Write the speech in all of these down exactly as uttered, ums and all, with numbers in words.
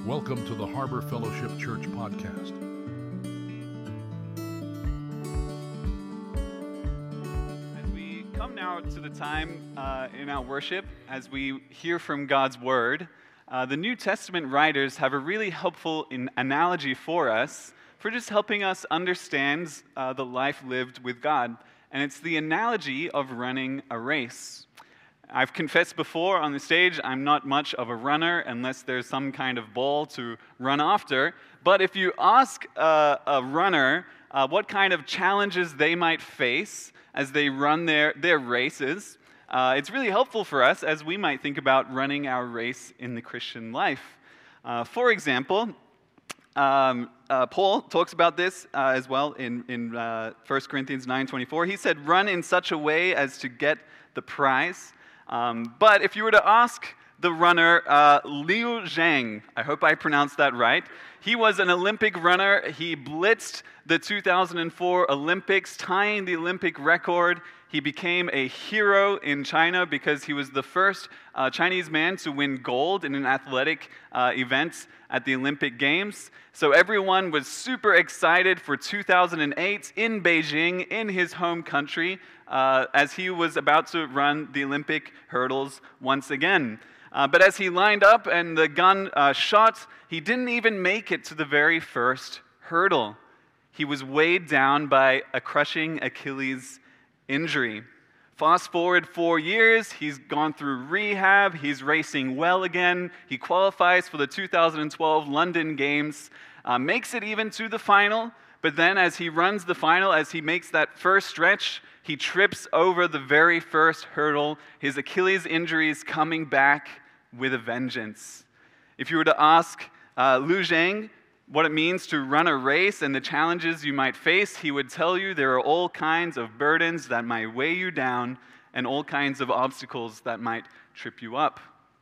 Welcome to the Harbor Fellowship Church podcast. As we come now to the time uh, in our worship, as we hear from God's Word, uh, the New Testament writers have a really helpful in- analogy for us for just helping us understand uh, the life lived with God. And it's the analogy of running a race. I've confessed before on the stage, I'm not much of a runner unless there's some kind of ball to run after. But if you ask uh, a runner uh, what kind of challenges they might face as they run their, their races, uh, it's really helpful for us as we might think about running our race in the Christian life. Uh, for example, um, uh, Paul talks about this uh, as well in, in uh, First Corinthians nine twenty-four. He said, "Run in such a way as to get the prize." Um, but if you were to ask the runner, uh, Liu Zhang, I hope I pronounced that right, he was an Olympic runner. He blitzed the two thousand four Olympics, tying the Olympic record. He became a hero in China because he was the first uh, Chinese man to win gold in an athletic uh, event at the Olympic Games. So everyone was super excited for two thousand eight in Beijing, in his home country, uh, as he was about to run the Olympic hurdles once again. Uh, but as he lined up and the gun uh, shot, he didn't even make it to the very first hurdle. He was weighed down by a crushing Achilles injury. Fast forward four years, he's gone through rehab, he's racing well again, he qualifies for the two thousand twelve London Games, uh, makes it even to the final, but then as he runs the final, as he makes that first stretch, he trips over the very first hurdle, his Achilles injury is coming back with a vengeance. If you were to ask uh, Liu Zhang what it means to run a race and the challenges you might face, he would tell you there are all kinds of burdens that might weigh you down and all kinds of obstacles that might trip you up.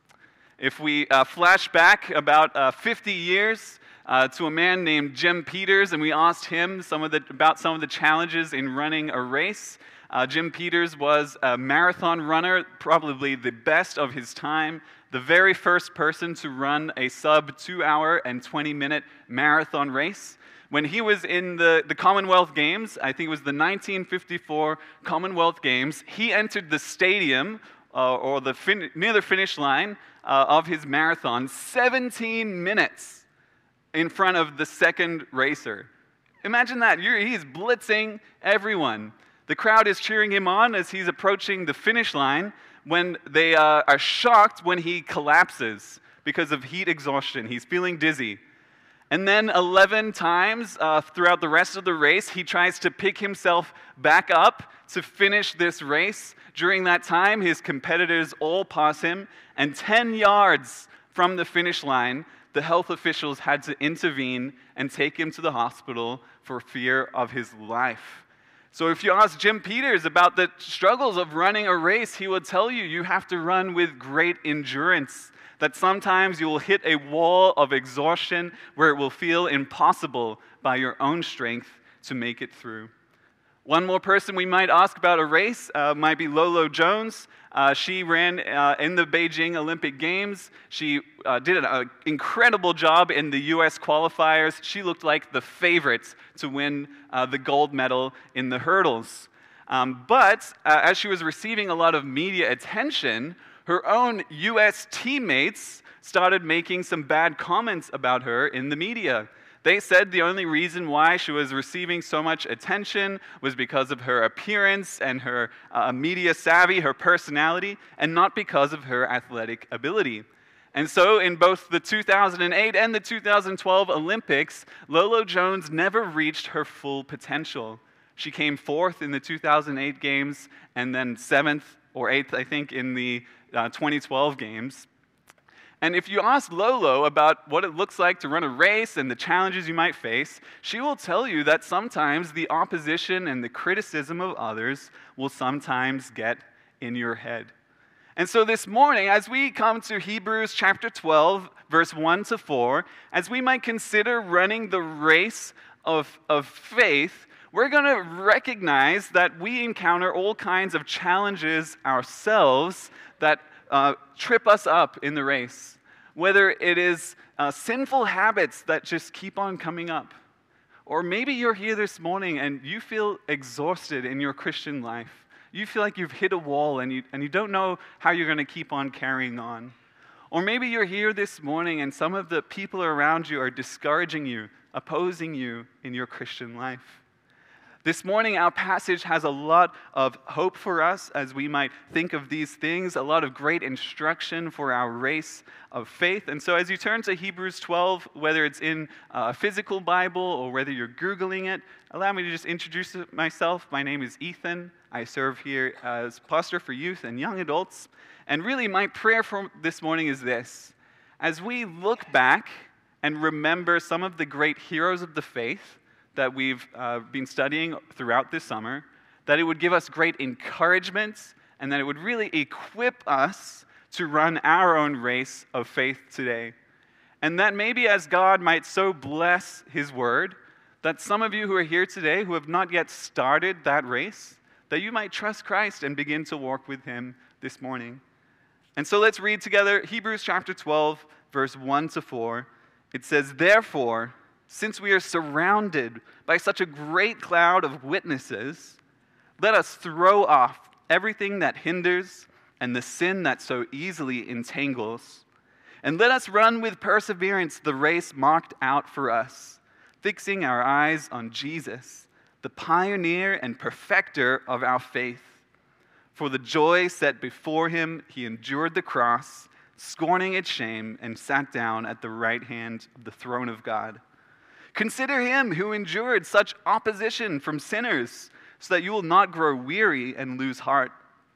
If we uh, flash back about uh, fifty years uh, to a man named Jim Peters, and we asked him some of the, about some of the challenges in running a race, uh, Jim Peters was a marathon runner, probably the best of his time, the very first person to run a sub two hour and twenty minute marathon race. When he was in the, the Commonwealth Games, I think it was the nineteen fifty-four Commonwealth Games, he entered the stadium, uh, or the fin- near the finish line uh, of his marathon, seventeen minutes in front of the second racer. Imagine that, You're, he's blitzing everyone. The crowd is cheering him on as he's approaching the finish line, when they uh, are shocked when he collapses because of heat exhaustion. He's feeling dizzy. And then eleven times uh, throughout the rest of the race, he tries to pick himself back up to finish this race. During that time, his competitors all pass him, and ten yards from the finish line, the health officials had to intervene and take him to the hospital for fear of his life. So if you ask Jim Peters about the struggles of running a race, he will tell you you have to run with great endurance, that sometimes you will hit a wall of exhaustion where it will feel impossible by your own strength to make it through. One more person we might ask about a race uh, might be Lolo Jones. Uh, she ran uh, in the Beijing Olympic Games. She uh, did an uh, incredible job in the U S qualifiers. She looked like the favorite to win uh, the gold medal in the hurdles. Um, but uh, as she was receiving a lot of media attention, her own U S teammates started making some bad comments about her in the media. They said the only reason why she was receiving so much attention was because of her appearance and her uh, media savvy, her personality, and not because of her athletic ability. And so in both the two thousand eight and the two thousand twelve Olympics, Lolo Jones never reached her full potential. She came fourth in the two thousand eight Games and then seventh or eighth, I think, in the uh, twenty twelve Games. And if you ask Lolo about what it looks like to run a race and the challenges you might face, she will tell you that sometimes the opposition and the criticism of others will sometimes get in your head. And so this morning, as we come to Hebrews chapter twelve, verse one to four, as we might consider running the race of, of faith, we're going to recognize that we encounter all kinds of challenges ourselves that uh, trip us up in the race. whether it is uh, sinful habits that just keep on coming up. Or maybe you're here this morning and you feel exhausted in your Christian life. You feel like you've hit a wall and you, and you don't know how you're going to keep on carrying on. Or maybe you're here this morning and some of the people around you are discouraging you, opposing you in your Christian life. This morning, our passage has a lot of hope for us as we might think of these things, a lot of great instruction for our race of faith. And so as you turn to Hebrews twelve, whether it's in a physical Bible or whether you're Googling it, allow me to just introduce myself. My name is Ethan. I serve here as pastor for youth and young adults. And really, my prayer for this morning is this. As we look back and remember some of the great heroes of the faith that we've uh, been studying throughout this summer, that it would give us great encouragement and that it would really equip us to run our own race of faith today. And that maybe as God might so bless His word, that some of you who are here today who have not yet started that race, that you might trust Christ and begin to walk with Him this morning. And so let's read together Hebrews chapter twelve, verse one to four. It says, "Therefore, since we are surrounded by such a great cloud of witnesses, let us throw off everything that hinders and the sin that so easily entangles. And let us run with perseverance the race marked out for us, fixing our eyes on Jesus, the pioneer and perfecter of our faith. For the joy set before Him, He endured the cross, scorning its shame, and sat down at the right hand of the throne of God. Consider Him who endured such opposition from sinners, so that you will not grow weary and lose heart.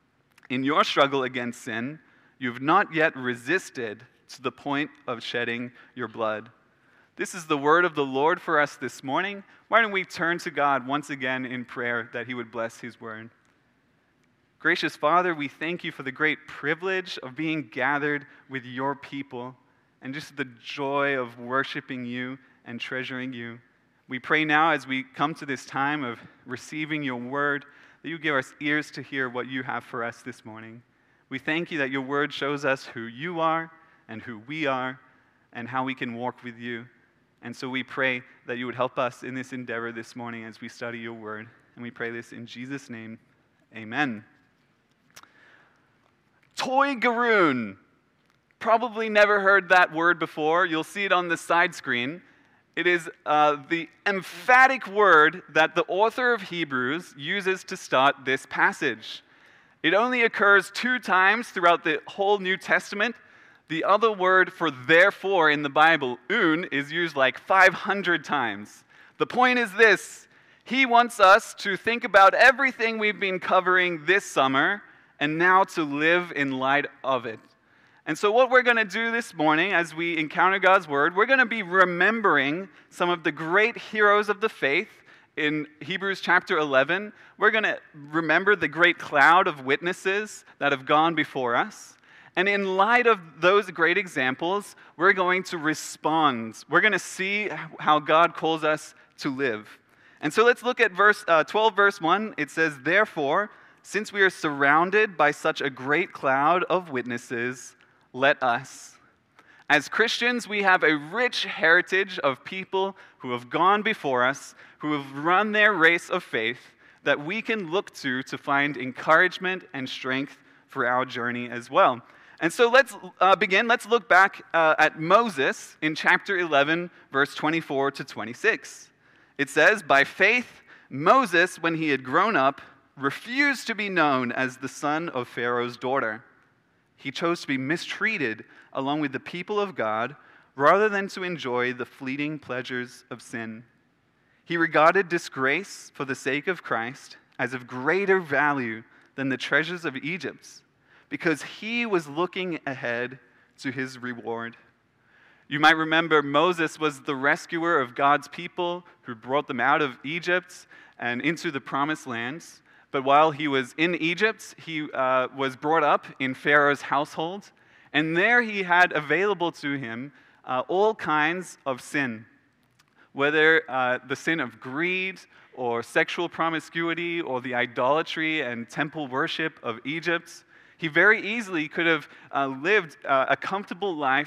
In your struggle against sin, you have not yet resisted to the point of shedding your blood." This is the word of the Lord for us this morning. Why don't we turn to God once again in prayer that He would bless His word. Gracious Father, we thank You for the great privilege of being gathered with Your people and just the joy of worshiping You and treasuring You. We pray now as we come to this time of receiving Your word, that You give us ears to hear what You have for us this morning. We thank You that Your word shows us who You are and who we are and how we can walk with You. And so we pray that You would help us in this endeavor this morning as we study Your word. And we pray this in Jesus' name. Amen. Toy Garoon. Probably never heard that word before. You'll see it on the side screen. It is uh, the emphatic word that the author of Hebrews uses to start this passage. It only occurs two times throughout the whole New Testament. The other word for therefore in the Bible, un, is used like five hundred times. The point is this: He wants us to think about everything we've been covering this summer and now to live in light of it. And so what we're going to do this morning as we encounter God's word, we're going to be remembering some of the great heroes of the faith in Hebrews chapter eleven. We're going to remember the great cloud of witnesses that have gone before us. And in light of those great examples, we're going to respond. We're going to see how God calls us to live. And so let's look at verse uh, twelve, verse one. It says, "Therefore, since we are surrounded by such a great cloud of witnesses, let us." As Christians, we have a rich heritage of people who have gone before us, who have run their race of faith, that we can look to to find encouragement and strength for our journey as well. And so let's uh, begin. Let's look back uh, at Moses in chapter eleven, verse twenty-four to twenty-six. It says, "By faith, Moses, when he had grown up, refused to be known as the son of Pharaoh's daughter. He chose to be mistreated along with the people of God rather than to enjoy the fleeting pleasures of sin. He regarded disgrace for the sake of Christ as of greater value than the treasures of Egypt, because he was looking ahead to his reward." You might remember Moses was the rescuer of God's people who brought them out of Egypt and into the promised lands. But while he was in Egypt, he uh, was brought up in Pharaoh's household, and there he had available to him uh, all kinds of sin, whether uh, the sin of greed or sexual promiscuity or the idolatry and temple worship of Egypt. He very easily could have uh, lived uh, a comfortable life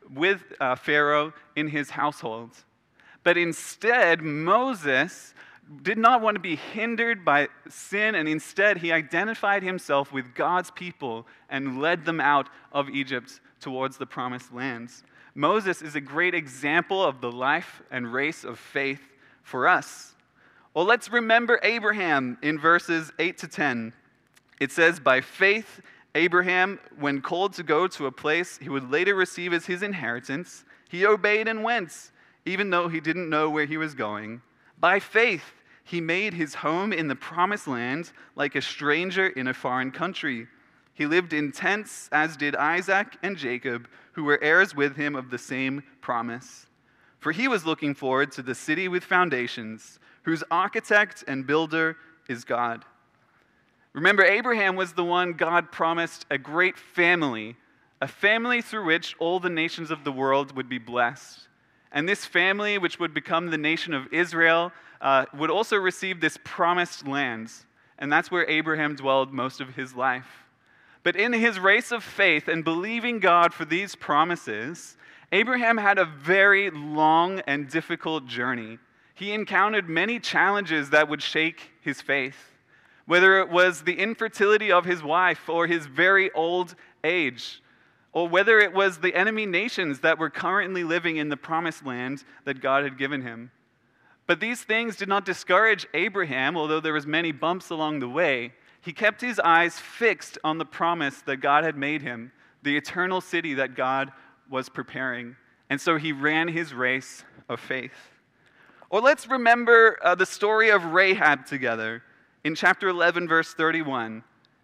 with uh, Pharaoh in his household. But instead, Moses did not want to be hindered by sin, and instead he identified himself with God's people and led them out of Egypt towards the promised lands. Moses is a great example of the life and race of faith for us. Well, let's remember Abraham in verses eight to ten. It says, "By faith, Abraham, when called to go to a place he would later receive as his inheritance, he obeyed and went, even though he didn't know where he was going. By faith, he made his home in the promised land like a stranger in a foreign country. He lived in tents, as did Isaac and Jacob, who were heirs with him of the same promise. For he was looking forward to the city with foundations, whose architect and builder is God." Remember, Abraham was the one God promised a great family, a family through which all the nations of the world would be blessed. And this family, which would become the nation of Israel, uh, would also receive this promised land. And that's where Abraham dwelled most of his life. But in his race of faith and believing God for these promises, Abraham had a very long and difficult journey. He encountered many challenges that would shake his faith, whether it was the infertility of his wife or his very old age, or whether it was the enemy nations that were currently living in the promised land that God had given him. But these things did not discourage Abraham, although there was many bumps along the way. He kept his eyes fixed on the promise that God had made him, the eternal city that God was preparing. And so he ran his race of faith. Or let's remember uh, the story of Rahab together. In chapter eleven, verse thirty-one,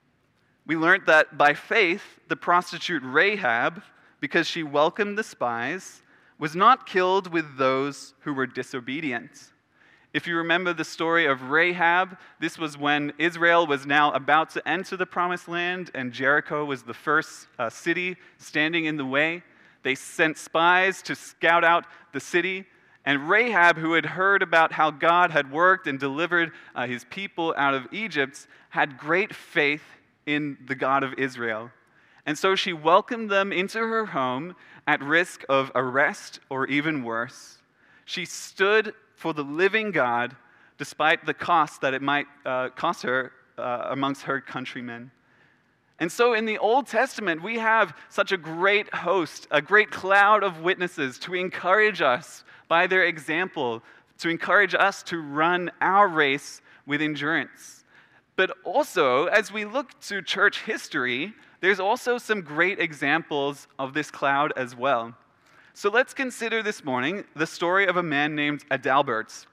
we learned that by faith, the prostitute Rahab, because she welcomed the spies, was not killed with those who were disobedient. If you remember the story of Rahab, this was when Israel was now about to enter the promised land, and Jericho was the first uh, city standing in the way. They sent spies to scout out the city. And Rahab, who had heard about how God had worked and delivered uh, his people out of Egypt, had great faith in the God of Israel. And so she welcomed them into her home at risk of arrest or even worse. She stood for the living God despite the cost that it might uh, cost her uh, amongst her countrymen. And so in the Old Testament, we have such a great host, a great cloud of witnesses to encourage us by their example, to encourage us to run our race with endurance. But also, as we look to church history, there's also some great examples of this cloud as well. So let's consider this morning the story of a man named Adalbert.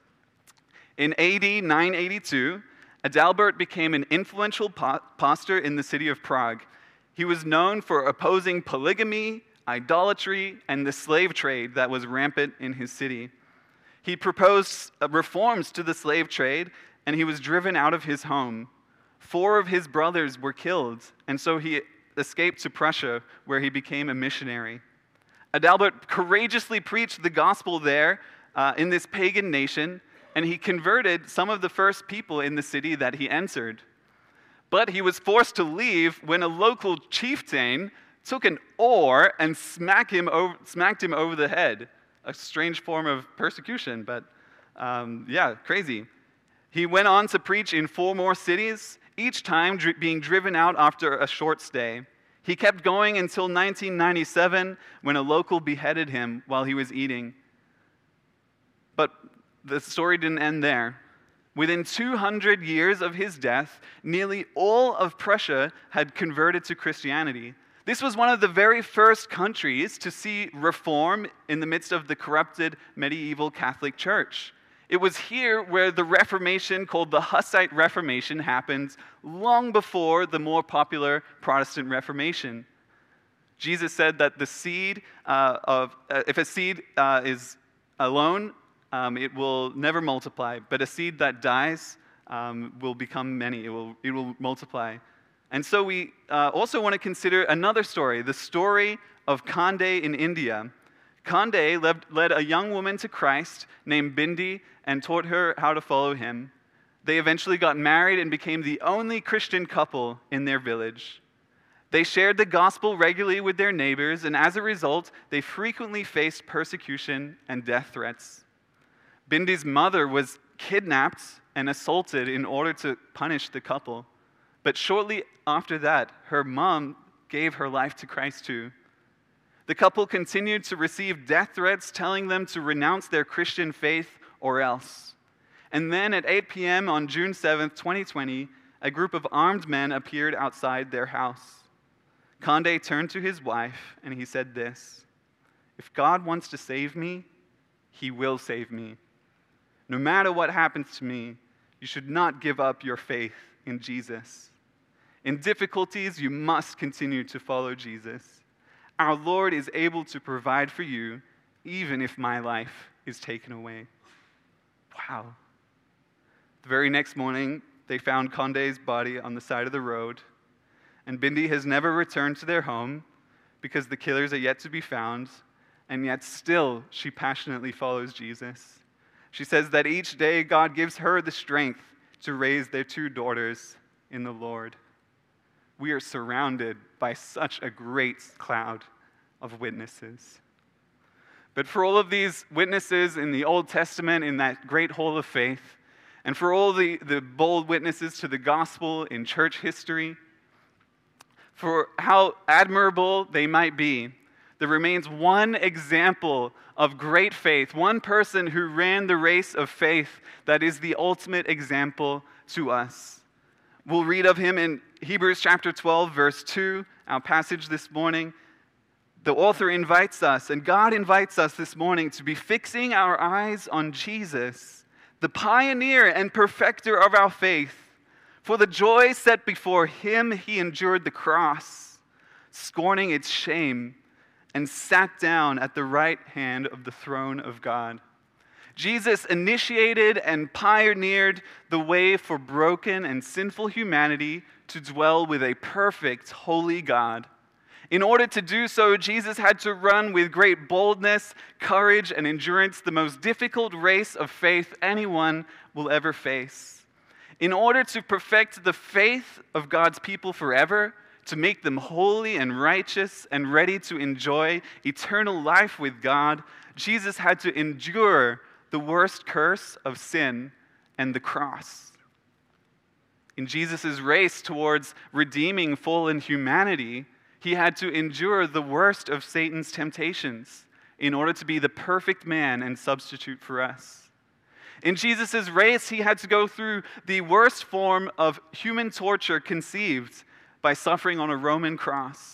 In A D nine eighty-two, Adalbert became an influential pastor in the city of Prague. He was known for opposing polygamy, idolatry, and the slave trade that was rampant in his city. He proposed reforms to the slave trade, and he was driven out of his home. Four of his brothers were killed, and so he escaped to Prussia, where he became a missionary. Adalbert courageously preached the gospel there uh, in this pagan nation, and he converted some of the first people in the city that he entered. But he was forced to leave when a local chieftain took an oar and smacked him over, smacked him over the head. A strange form of persecution, but um, yeah, crazy. He went on to preach in four more cities, each time dri- being driven out after a short stay. He kept going until nineteen ninety-seven, when a local beheaded him while he was eating. But the story didn't end there. Within two hundred years of his death, nearly all of Prussia had converted to Christianity. This was one of the very first countries to see reform in the midst of the corrupted medieval Catholic Church. It was here where the Reformation, called the Hussite Reformation, happened long before the more popular Protestant Reformation. Jesus said that the seed uh, of, uh, if a seed uh, is alone, um, it will never multiply, but a seed that dies um, will become many, it will, it will multiply. And so we uh, also want to consider another story, the story of Kandy in India. Kandy led, led a young woman to Christ named Bindi and taught her how to follow him. They eventually got married and became the only Christian couple in their village. They shared the gospel regularly with their neighbors, and as a result, they frequently faced persecution and death threats. Bindi's mother was kidnapped and assaulted in order to punish the couple. But shortly after that, her mom gave her life to Christ too. The couple continued to receive death threats telling them to renounce their Christian faith or else. And then at eight p.m. on June seventh, twenty twenty, a group of armed men appeared outside their house. Conde turned to his wife and he said this: "If God wants to save me, he will save me. No matter what happens to me, you should not give up your faith in Jesus. In difficulties, you must continue to follow Jesus. Our Lord is able to provide for you, even if my life is taken away." Wow. The very next morning, they found Conde's body on the side of the road, and Bindi has never returned to their home because the killers are yet to be found, and yet still she passionately follows Jesus. She says that each day God gives her the strength to raise their two daughters in the Lord. We are surrounded by such a great cloud of witnesses. But for all of these witnesses in the Old Testament, in that great hall of faith, and for all the, the bold witnesses to the gospel in church history, for how admirable they might be, there remains one example of great faith, one person who ran the race of faith that is the ultimate example to us. We'll read of him in Hebrews chapter twelve, verse two, our passage this morning. The author invites us, and God invites us this morning to be fixing our eyes on Jesus, the pioneer and perfecter of our faith. For the joy set before him, he endured the cross, scorning its shame, and sat down at the right hand of the throne of God. Jesus initiated and pioneered the way for broken and sinful humanity to dwell with a perfect, holy God. In order to do so, Jesus had to run with great boldness, courage, and endurance the most difficult race of faith anyone will ever face. In order to perfect the faith of God's people forever, to make them holy and righteous and ready to enjoy eternal life with God, Jesus had to endure the worst curse of sin and the cross. In Jesus' race towards redeeming fallen humanity, he had to endure the worst of Satan's temptations in order to be the perfect man and substitute for us. In Jesus' race, he had to go through the worst form of human torture conceived by suffering on a Roman cross.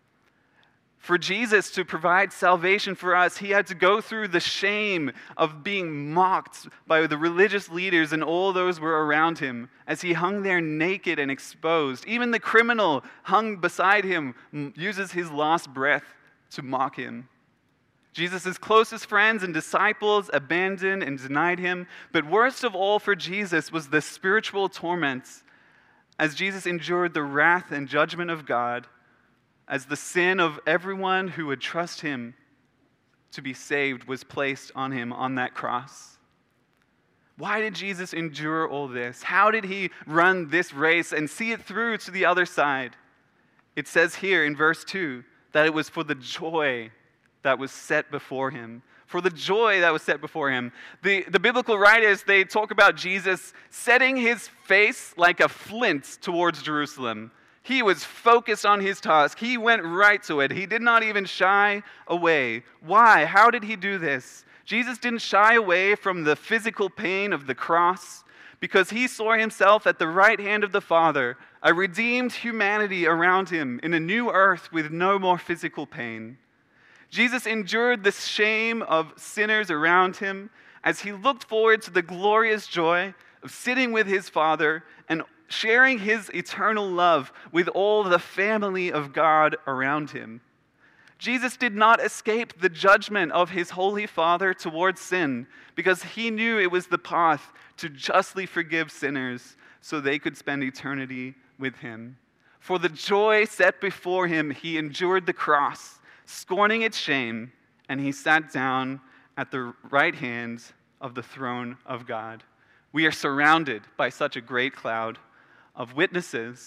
For Jesus to provide salvation for us, he had to go through the shame of being mocked by the religious leaders and all those who were around him as he hung there naked and exposed. Even the criminal hung beside him uses his last breath to mock him. Jesus' closest friends and disciples abandoned and denied him. But worst of all for Jesus was the spiritual torments as Jesus endured the wrath and judgment of God, as the sin of everyone who would trust him to be saved was placed on him on that cross. Why did Jesus endure all this? How did he run this race and see it through to the other side? It says here in verse two that it was for the joy that was set before him. For the joy that was set before him. The, the biblical writers, they talk about Jesus setting his face like a flint towards Jerusalem. He was focused on his task. He went right to it. He did not even shy away. Why? How did he do this? Jesus didn't shy away from the physical pain of the cross because he saw himself at the right hand of the Father, a redeemed humanity around him in a new earth with no more physical pain. Jesus endured the shame of sinners around him as he looked forward to the glorious joy of sitting with his Father and sharing his eternal love with all the family of God around him. Jesus did not escape the judgment of his holy Father towards sin because he knew it was the path to justly forgive sinners so they could spend eternity with him. For the joy set before him, he endured the cross, scorning its shame, and he sat down at the right hand of the throne of God. We are surrounded by such a great cloud of witnesses,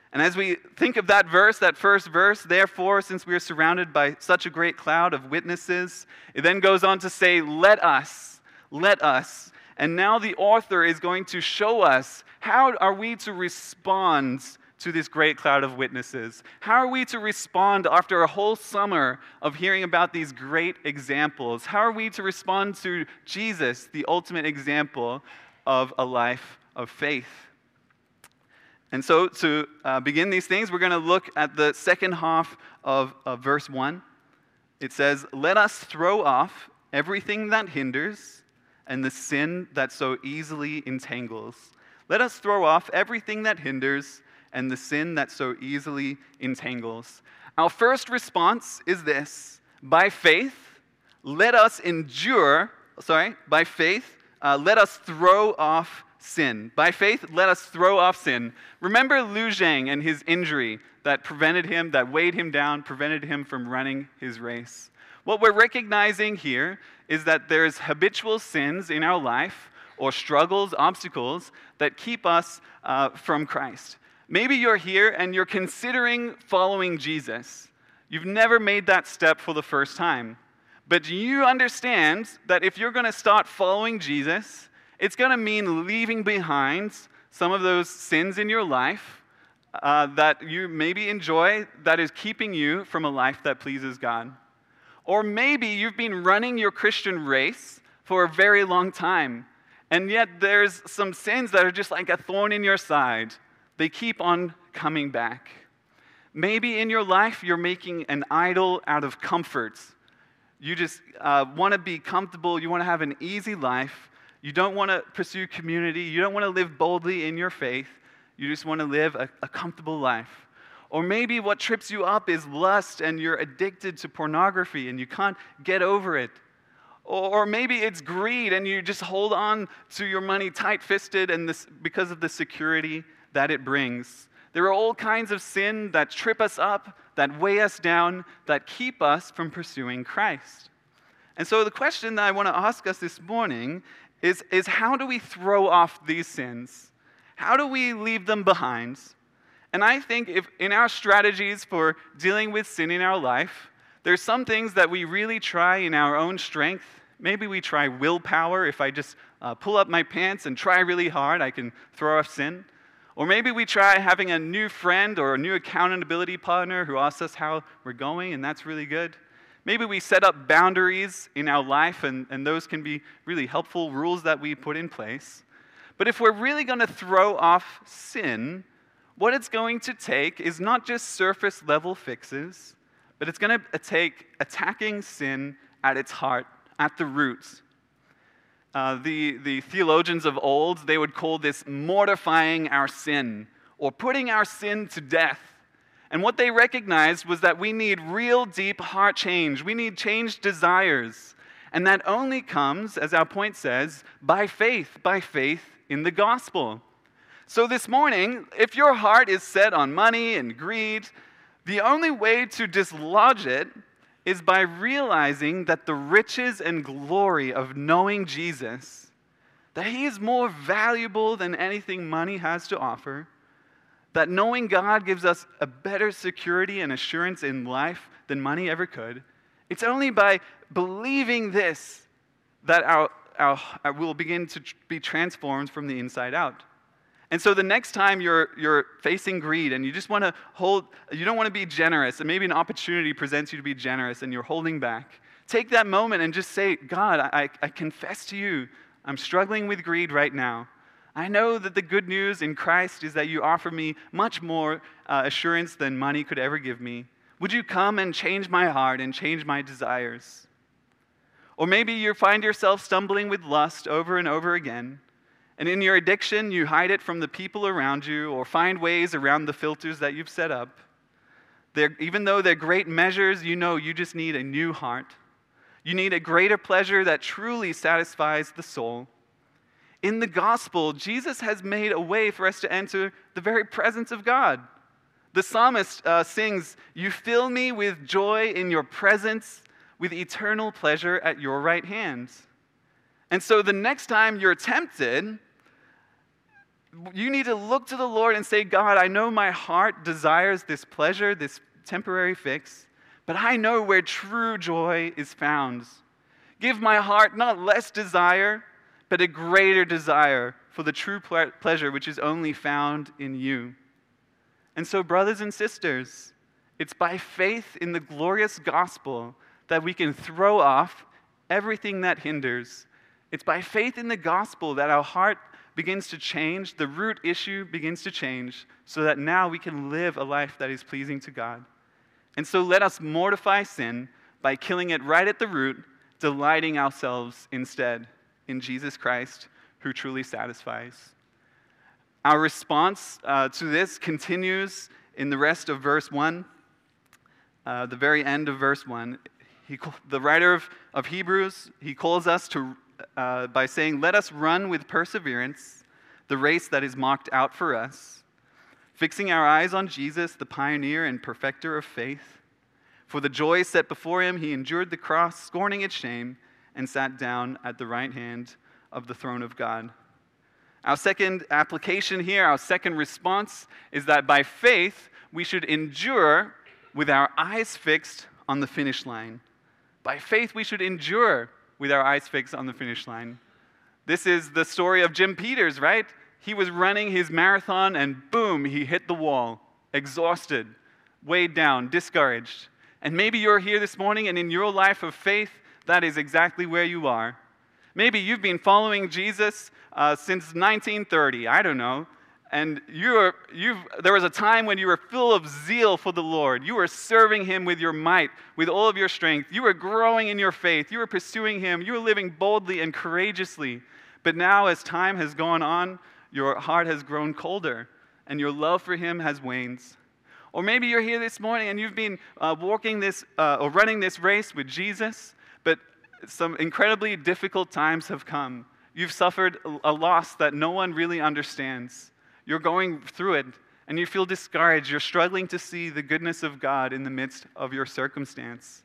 And as we think of that verse, that first verse, therefore, since we are surrounded by such a great cloud of witnesses, it then goes on to say, let us, let us. And now the author is going to show us how are we to respond to this great cloud of witnesses. How are we to respond after a whole summer of hearing about these great examples? How are we to respond to Jesus, the ultimate example of a life of faith? And so to uh, begin these things, we're going to look at the second half of, of verse one. It says, let us throw off everything that hinders and the sin that so easily entangles. Let us throw off everything that hinders and the sin that so easily entangles. Our first response is this: by faith, let us endure, sorry, by faith, uh, let us throw off sin. By faith, let us throw off sin. Remember Liu Zhang and his injury that prevented him, that weighed him down, prevented him from running his race. What we're recognizing here is that there's habitual sins in our life, or struggles, obstacles, that keep us uh, from Christ. Maybe you're here and you're considering following Jesus. You've never made that step for the first time. But you understand that if you're going to start following Jesus, it's going to mean leaving behind some of those sins in your life uh, that you maybe enjoy, that is keeping you from a life that pleases God. Or maybe you've been running your Christian race for a very long time, and yet there's some sins that are just like a thorn in your side. They keep on coming back. Maybe in your life you're making an idol out of comfort. You just uh, want to be comfortable. You want to have an easy life. You don't want to pursue community. You don't want to live boldly in your faith. You just want to live a, a comfortable life. Or maybe what trips you up is lust and you're addicted to pornography and you can't get over it. Or maybe it's greed and you just hold on to your money tight-fisted and this, because of the security that it brings. There are all kinds of sin that trip us up, that weigh us down, that keep us from pursuing Christ. And so the question that I want to ask us this morning is, is how do we throw off these sins? How do we leave them behind? And I think if in our strategies for dealing with sin in our life, there's some things that we really try in our own strength. Maybe we try willpower. If I just uh, pull up my pants and try really hard, I can throw off sin. Or maybe we try having a new friend or a new accountability partner who asks us how we're going, and that's really good. Maybe we set up boundaries in our life, and, and those can be really helpful rules that we put in place. But if we're really going to throw off sin, what it's going to take is not just surface level fixes, but it's going to take attacking sin at its heart, at the roots. Uh, the, the theologians of old, they would call this mortifying our sin, or putting our sin to death. And what they recognized was that we need real deep heart change. We need changed desires. And that only comes, as our point says, by faith, by faith in the gospel. So this morning, if your heart is set on money and greed, the only way to dislodge it is by realizing that the riches and glory of knowing Jesus, that He is more valuable than anything money has to offer, that knowing God gives us a better security and assurance in life than money ever could. It's only by believing this that our, our, our we'll begin to tr- be transformed from the inside out. And so the next time you're you're facing greed and you just want to hold, you don't want to be generous, and maybe an opportunity presents you to be generous and you're holding back, take that moment and just say, God, I, I confess to you, I'm struggling with greed right now. I know that the good news in Christ is that you offer me much more uh, assurance than money could ever give me. Would you come and change my heart and change my desires? Or maybe you find yourself stumbling with lust over and over again. And in your addiction, you hide it from the people around you or find ways around the filters that you've set up. They're, even though they're great measures, you know you just need a new heart. You need a greater pleasure that truly satisfies the soul. In the gospel, Jesus has made a way for us to enter the very presence of God. The psalmist uh, sings, "You fill me with joy in your presence, with eternal pleasure at your right hand." And so the next time you're tempted, You need to look to the Lord and say, God, I know my heart desires this pleasure, this temporary fix, but I know where true joy is found. Give my heart not less desire, but a greater desire for the true ple- pleasure which is only found in you. And so, brothers and sisters, it's by faith in the glorious gospel that we can throw off everything that hinders. It's by faith in the gospel that our heart begins to change, the root issue begins to change, so that now we can live a life that is pleasing to God. And so let us mortify sin by killing it right at the root, delighting ourselves instead in Jesus Christ, who truly satisfies. Our response uh, to this continues in the rest of verse one, uh, the very end of verse one. He, the writer of, of Hebrews, he calls us to Uh, by saying, let us run with perseverance the race that is marked out for us, fixing our eyes on Jesus, the pioneer and perfecter of faith. For the joy set before him, he endured the cross, scorning its shame, and sat down at the right hand of the throne of God. Our second application here, our second response, is that by faith, we should endure with our eyes fixed on the finish line. By faith, we should endure with our eyes fixed on the finish line. This is the story of Jim Peters, right? He was running his marathon and boom, he hit the wall, exhausted, weighed down, discouraged. And maybe you're here this morning and in your life of faith, that is exactly where you are. Maybe you've been following Jesus uh, since nineteen thirty, I don't know. And you're, you've, there was a time when you were full of zeal for the Lord. You were serving him with your might, with all of your strength. You were growing in your faith. You were pursuing him. You were living boldly and courageously. But now, as time has gone on, your heart has grown colder, and your love for him has waned. Or maybe you're here this morning, and you've been uh, walking this, uh, or running this race with Jesus, but some incredibly difficult times have come. You've suffered a loss that no one really understands. You're going through it, and you feel discouraged. You're struggling to see the goodness of God in the midst of your circumstance.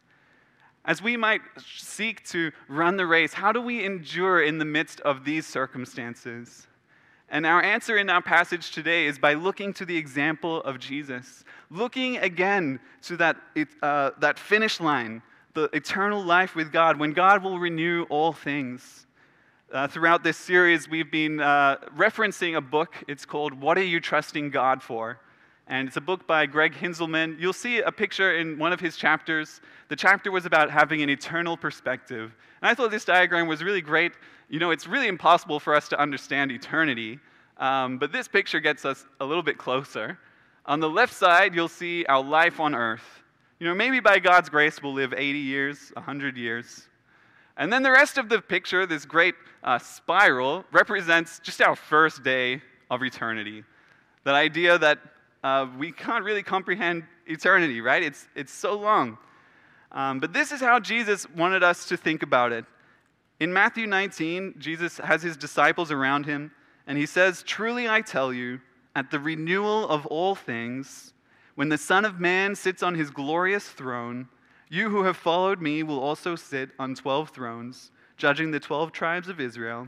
As we might seek to run the race, how do we endure in the midst of these circumstances? And our answer in our passage today is by looking to the example of Jesus, looking again to that, uh, that finish line, the eternal life with God, when God will renew all things. Uh, throughout this series, we've been uh, referencing a book. It's called What Are You Trusting God For? And it's a book by Greg Hinzelman. You'll see a picture in one of his chapters. The chapter was about having an eternal perspective. And I thought this diagram was really great. You know, it's really impossible for us to understand eternity, um, but this picture gets us a little bit closer. On the left side, you'll see our life on earth. You know, maybe by God's grace, we'll live eighty years, one hundred years. And then the rest of the picture, this great uh, spiral, represents just our first day of eternity. That idea that uh, we can't really comprehend eternity, right? It's, it's so long. Um, but this is how Jesus wanted us to think about it. In Matthew nineteen, Jesus has his disciples around him, and he says, "Truly I tell you, at the renewal of all things, when the Son of Man sits on his glorious throne, you who have followed me will also sit on twelve thrones, judging the twelve tribes of Israel.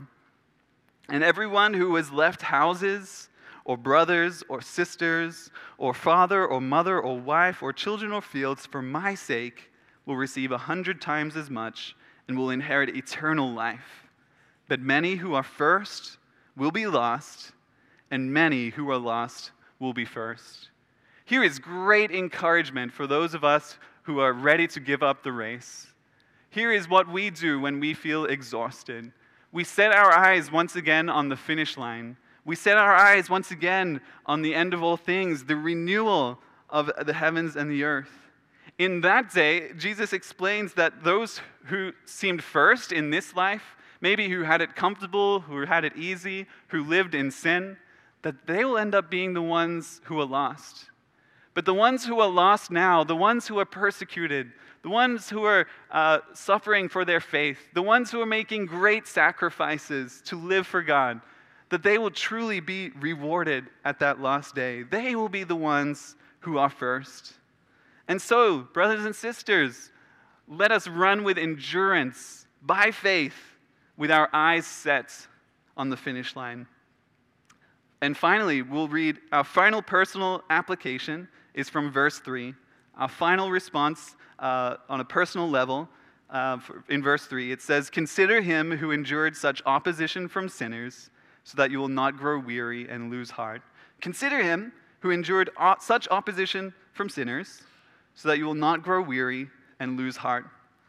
And everyone who has left houses, or brothers, or sisters, or father, or mother, or wife, or children, or fields, for my sake, will receive a hundred times as much, and will inherit eternal life. But many who are first will be lost, and many who are lost will be first." Here is great encouragement for those of us who are ready to give up the race. Here is what we do when we feel exhausted. We set our eyes once again on the finish line. We set our eyes once again on the end of all things, the renewal of the heavens and the earth. In that day, Jesus explains that those who seemed first in this life, maybe who had it comfortable, who had it easy, who lived in sin, that they will end up being the ones who are lost. But the ones who are lost now, the ones who are persecuted, the ones who are uh, suffering for their faith, the ones who are making great sacrifices to live for God, that they will truly be rewarded at that last day. They will be the ones who are first. And so, brothers and sisters, let us run with endurance, by faith, with our eyes set on the finish line. And finally, we'll read our final personal application is from verse three. Our final response uh, on a personal level uh, for, in verse three, it says, "Consider him who endured such opposition from sinners, so that you will not grow weary and lose heart." Consider him who endured o- such opposition from sinners, so that you will not grow weary and lose heart.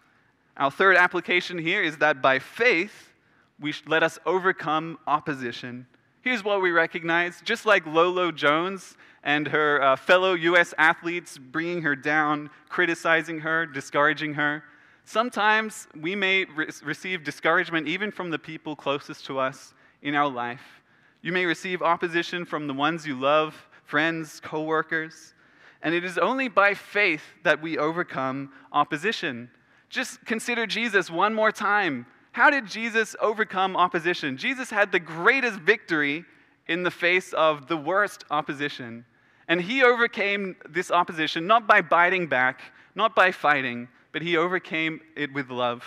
Our third application here is that by faith, we sh- let us overcome opposition. Here's what we recognize. Just like Lolo Jones and her uh, fellow U S athletes bringing her down, criticizing her, discouraging her, sometimes we may re- receive discouragement even from the people closest to us in our life. You may receive opposition from the ones you love, friends, co-workers, and it is only by faith that we overcome opposition. Just consider Jesus one more time. How did Jesus overcome opposition? Jesus had the greatest victory in the face of the worst opposition. And he overcame this opposition not by biting back, not by fighting, but he overcame it with love.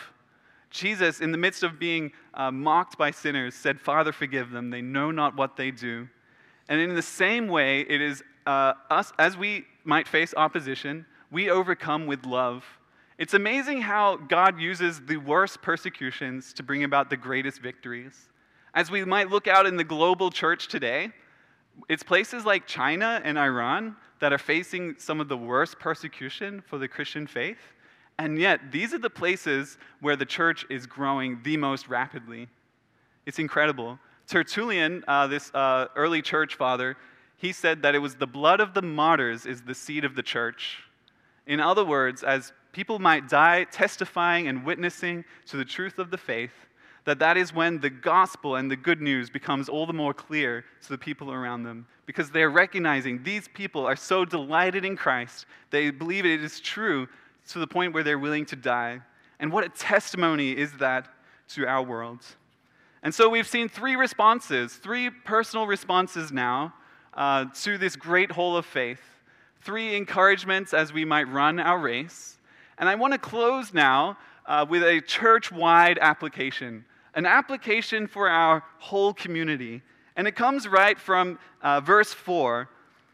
Jesus, in the midst of being uh, mocked by sinners, said, "Father, forgive them. They know not what they do." And in the same way, it is uh, us, as we might face opposition, we overcome with love. It's amazing how God uses the worst persecutions to bring about the greatest victories. As we might look out in the global church today, it's places like China and Iran that are facing some of the worst persecution for the Christian faith. And yet, these are the places where the church is growing the most rapidly. It's incredible. Tertullian, uh, this uh, early church father, he said that it was the blood of the martyrs is the seed of the church. In other words, as people might die testifying and witnessing to the truth of the faith, that that is when the gospel and the good news becomes all the more clear to the people around them, because they're recognizing these people are so delighted in Christ, they believe it is true to the point where they're willing to die. And what a testimony is that to our world. And so we've seen three responses, three personal responses now uh, to this great hall of faith, three encouragements as we might run our race. And I want to close now uh, with a church-wide application, an application for our whole community. And it comes right from uh, verse four.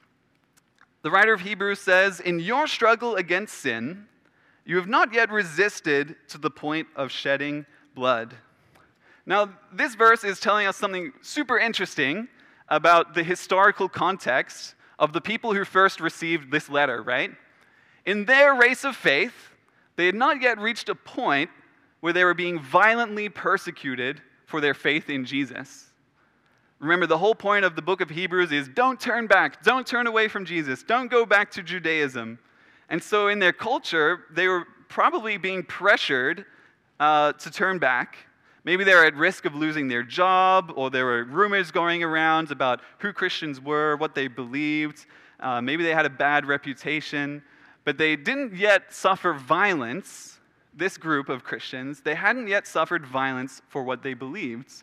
The writer of Hebrews says, "In your struggle against sin, you have not yet resisted to the point of shedding blood." Now, this verse is telling us something super interesting about the historical context of the people who first received this letter, right? In their race of faith, they had not yet reached a point where they were being violently persecuted for their faith in Jesus. Remember, the whole point of the book of Hebrews is don't turn back, don't turn away from Jesus, don't go back to Judaism. And so in their culture, they were probably being pressured uh, to turn back. Maybe they were at risk of losing their job, or there were rumors going around about who Christians were, what they believed. Uh, maybe they had a bad reputation. But they didn't yet suffer violence, this group of Christians. They hadn't yet suffered violence for what they believed.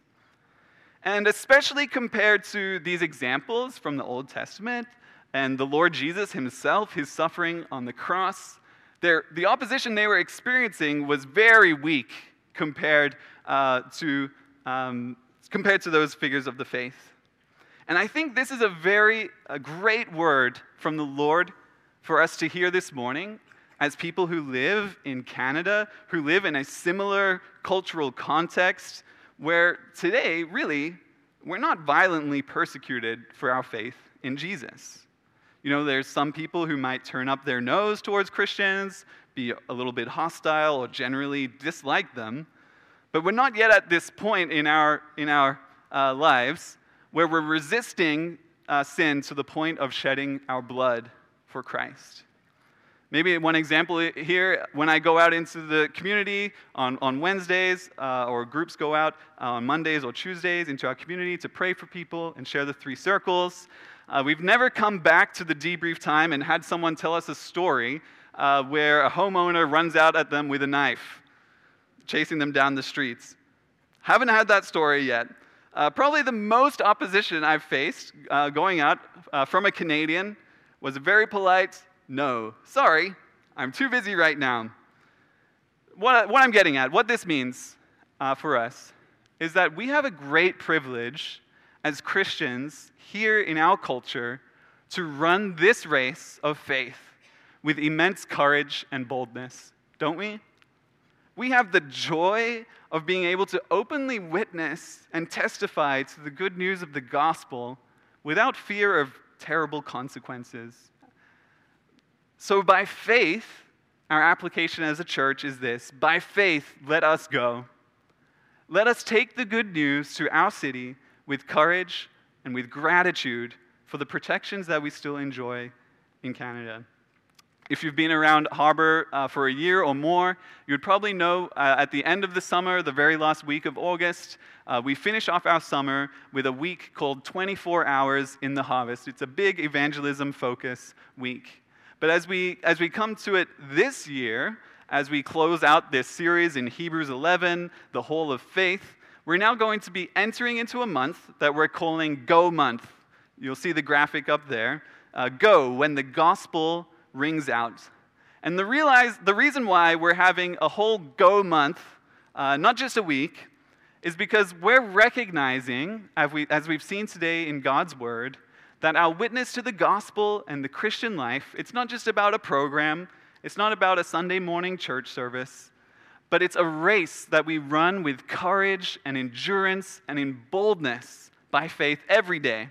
And especially compared to these examples from the Old Testament and the Lord Jesus himself, his suffering on the cross, their, the opposition they were experiencing was very weak compared uh, to um, compared to those figures of the faith. And I think this is a very a great word from the Lord for us to hear this morning as people who live in Canada, who live in a similar cultural context, where today, really, we're not violently persecuted for our faith in Jesus. You know, there's some people who might turn up their nose towards Christians, be a little bit hostile, or generally dislike them. But we're not yet at this point in our, in our uh, lives where we're resisting uh, sin to the point of shedding our blood for Christ. Maybe one example here, when I go out into the community on, on Wednesdays, uh, or groups go out uh, on Mondays or Tuesdays into our community to pray for people and share the three circles, uh, we've never come back to the debrief time and had someone tell us a story uh, where a homeowner runs out at them with a knife, chasing them down the streets. Haven't had that story yet. Uh, probably the most opposition I've faced uh, going out uh, from a Canadian was a very polite, "No, sorry, I'm too busy right now." What, what I'm getting at, what this means uh, for us, is that we have a great privilege as Christians here in our culture to run this race of faith with immense courage and boldness, don't we? We have the joy of being able to openly witness and testify to the good news of the gospel without fear of terrible consequences. So by faith, our application as a church is this: by faith, let us go. Let us take the good news to our city with courage and with gratitude for the protections that we still enjoy in Canada. If you've been around Harbor uh, for a year or more, you'd probably know uh, at the end of the summer, the very last week of August, uh, we finish off our summer with a week called twenty-four hours in the Harvest. It's a big evangelism focus week. But as we, as we come to it this year, as we close out this series in Hebrews eleven, the Whole of Faith, we're now going to be entering into a month that we're calling Go Month. You'll see the graphic up there. Uh, go, when the gospel rings out. And the, realize, the reason why we're having a whole Go Month, uh, not just a week, is because we're recognizing, as, we, as we've seen today in God's Word, that our witness to the gospel and the Christian life, it's not just about a program, it's not about a Sunday morning church service, but it's a race that we run with courage and endurance and in boldness by faith every day.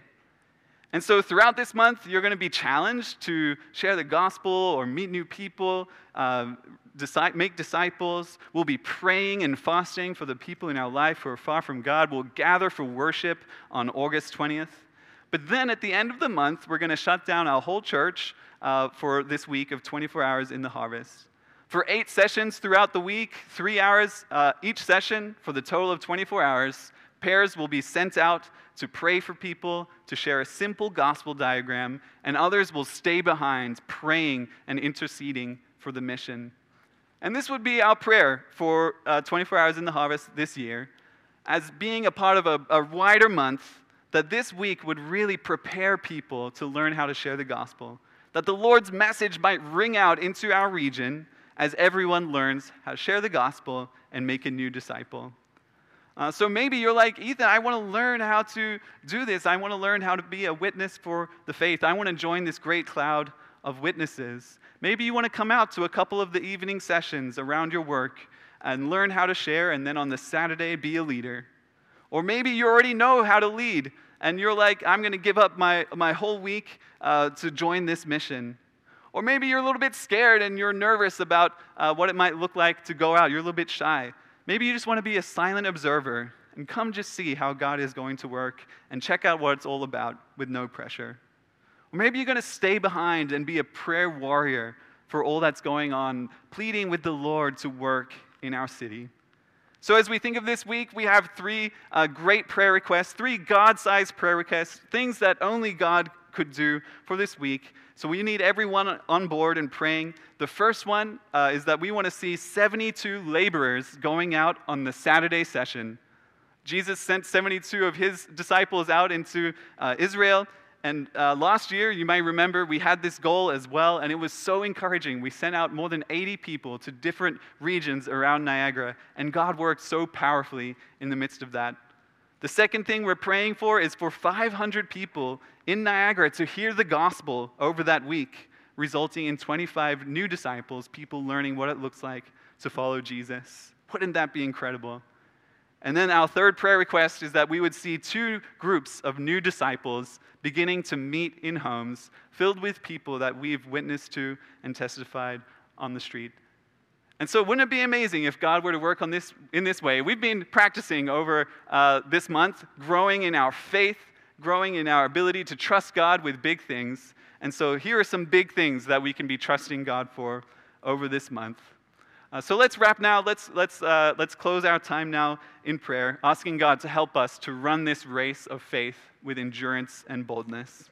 And so throughout this month, you're going to be challenged to share the gospel or meet new people, uh, disi- make disciples. We'll be praying and fasting for the people in our life who are far from God. We'll gather for worship on August twentieth. But then at the end of the month, we're going to shut down our whole church uh, for this week of twenty-four hours in the Harvest. For eight sessions throughout the week, three hours uh, each session for the total of twenty-four hours, pairs will be sent out to pray for people, to share a simple gospel diagram, and others will stay behind praying and interceding for the mission. And this would be our prayer for uh, twenty-four hours in the Harvest this year, as being a part of a, a wider month, that this week would really prepare people to learn how to share the gospel, that the Lord's message might ring out into our region as everyone learns how to share the gospel and make a new disciple. Uh, so maybe you're like, Ethan, I want to learn how to do this. I want to learn how to be a witness for the faith. I want to join this great cloud of witnesses. Maybe you want to come out to a couple of the evening sessions around your work and learn how to share, and then on the Saturday, be a leader. Or maybe you already know how to lead, and you're like, I'm going to give up my, my whole week uh, to join this mission. Or maybe you're a little bit scared and you're nervous about uh, what it might look like to go out. You're a little bit shy. Maybe you just want to be a silent observer and come just see how God is going to work and check out what it's all about with no pressure. Or maybe you're going to stay behind and be a prayer warrior for all that's going on, pleading with the Lord to work in our city. So as we think of this week, we have three uh, great prayer requests, three God-sized prayer requests, things that only God could do for this week. So we need everyone on board and praying. The first one uh, is that we want to see seventy-two laborers going out on the Saturday session. Jesus sent seventy-two of his disciples out into uh, Israel. And uh, last year, you might remember, we had this goal as well, and it was so encouraging. We sent out more than eighty people to different regions around Niagara, and God worked so powerfully in the midst of that. The second thing we're praying for is for five hundred people in Niagara to hear the gospel over that week, resulting in twenty-five new disciples, people learning what it looks like to follow Jesus. Wouldn't that be incredible? And then our third prayer request is that we would see two groups of new disciples beginning to meet in homes filled with people that we've witnessed to and testified on the street. And so wouldn't it be amazing if God were to work on this in this way? We've been practicing over uh, this month, growing in our faith, growing in our ability to trust God with big things. And so here are some big things that we can be trusting God for over this month. Uh, so let's wrap now. Let's, let's, uh, let's close our time now in prayer, asking God to help us to run this race of faith with endurance and boldness.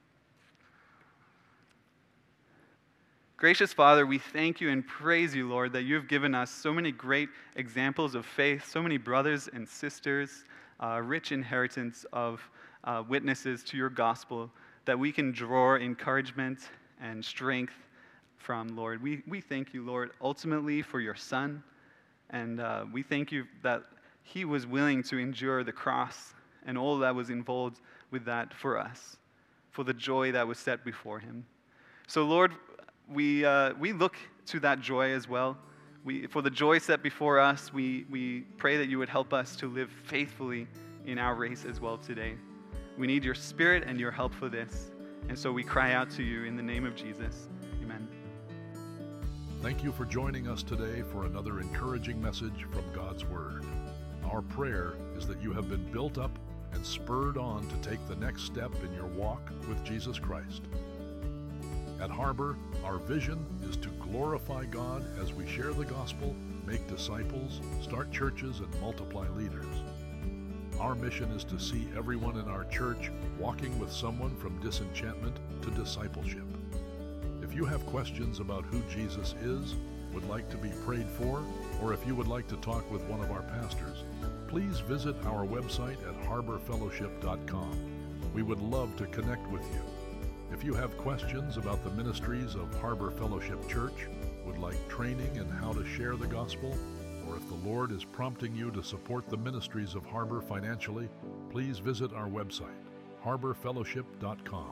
Gracious Father, we thank you and praise you, Lord, that you have given us so many great examples of faith, so many brothers and sisters, uh, rich inheritance of uh, witnesses to your gospel, that we can draw encouragement and strength from, Lord. We, we thank you, Lord, ultimately for your Son, and uh, we thank you that he was willing to endure the cross and all that was involved with that for us, for the joy that was set before him. So Lord, we, uh, we look to that joy as well. We, for the joy set before us, we, we pray that you would help us to live faithfully in our race as well today. We need your Spirit and your help for this. And so we cry out to you in the name of Jesus. Amen. Thank you for joining us today for another encouraging message from God's Word. Our prayer is that you have been built up and spurred on to take the next step in your walk with Jesus Christ. At Harbor, our vision is to glorify God as we share the gospel, make disciples, start churches, and multiply leaders. Our mission is to see everyone in our church walking with someone from disenchantment to discipleship. If you have questions about who Jesus is, would like to be prayed for, or if you would like to talk with one of our pastors, please visit our website at harbor fellowship dot com. We would love to connect with you. If you have questions about the ministries of Harbor Fellowship Church, would like training in how to share the gospel, or if the Lord is prompting you to support the ministries of Harbor financially, please visit our website, harbor fellowship dot com.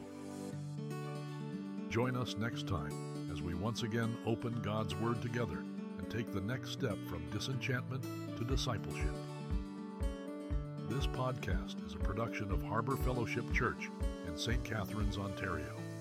Join us next time as we once again open God's Word together and take the next step from disenchantment to discipleship. This podcast is a production of Harbor Fellowship Church in Saint Catharines, Ontario.